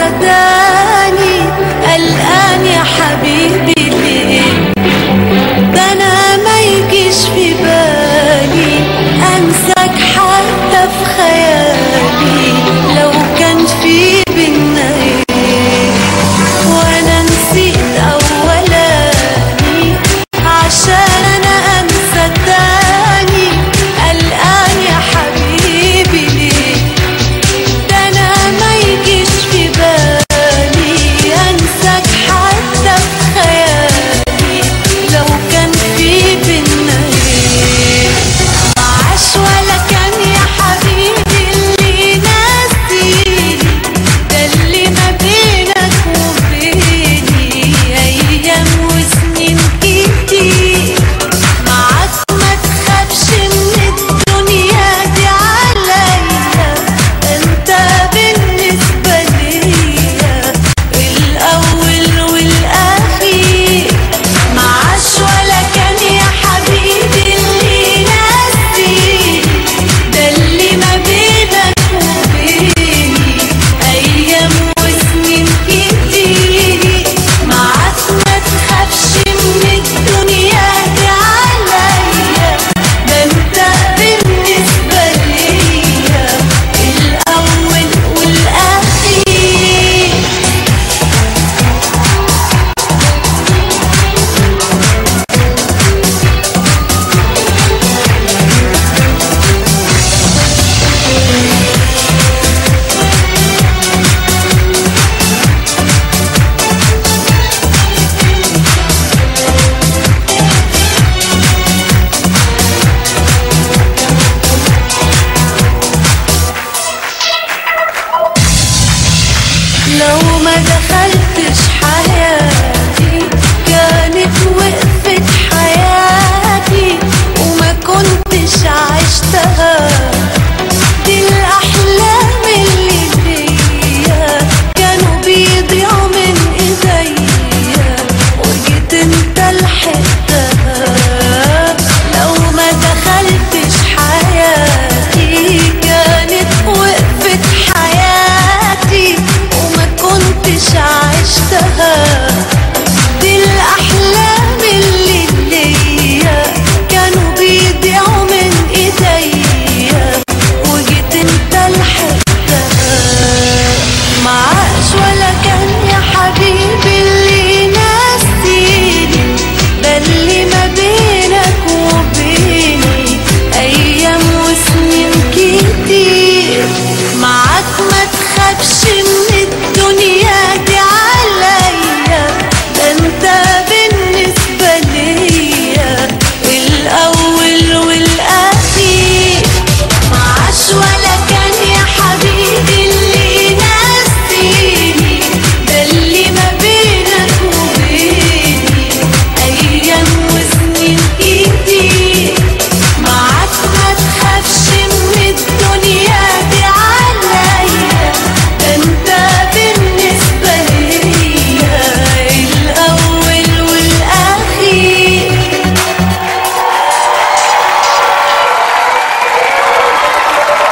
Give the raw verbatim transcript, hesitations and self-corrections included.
تاني. قلقان يا حبيبي ليه؟ ده انا ما يجيش في بالي انساك حتى في خيالي. لو كان في بينا ايه وانا نسيت اولاني عشان انا انسى تاني. قلقان يا حبيبي ليه؟ ده انا ما يجيش في بالي انساك حتى في خيالي. لو كان في بينا ايه معاش ولا كان يا حبيبي اللي ناسيني. ده اللي ما بينك وبيني ايام وسنين كتير. معاك ما تخافش من الدنيا دي عليا. انت بالنسبة ليا الاول والاخير. معاش ولا كان يا حبيبي اللي ناسيني. ده اللي ما بينك وبيني ايام وسنين كتير. معاك ما تخافش من الدنيا دي عليا. ده انت بالنسبة ليا الاول والاخير. لو ما دخلتش حياتي كانت وقفت حياتي وما كنتش عشتها. دي الأحلام اللي فيا كانوا بيضيعوا من إيديا وجيت انت لحقتها. لو ما دخلتش حياتي كانت وقفت حياتي وما كنتش